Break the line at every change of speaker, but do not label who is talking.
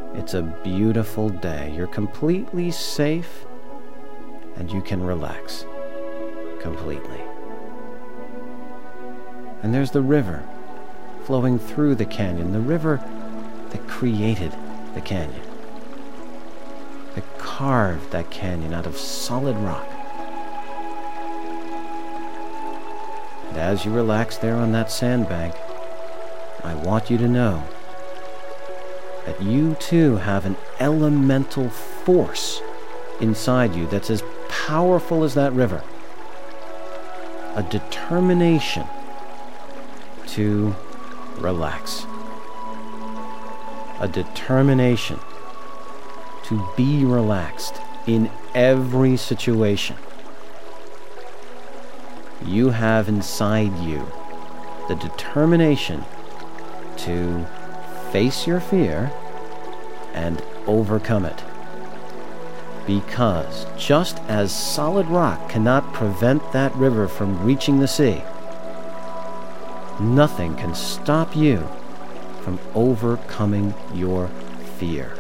It's a beautiful day. You're completely safe and you can relax completely. And there's the river flowing through the canyon, the river that created the canyon, that carved that canyon out of solid rock. And as you relax there on that sandbank, I want you to know that you too have an elemental force inside you that's as powerful as that river. A determination to relax. A determination to be relaxed in every situation. You have inside you the determination to face your fear and overcome it. Because just as solid rock cannot prevent that river from reaching the sea, nothing can stop you from overcoming your fear.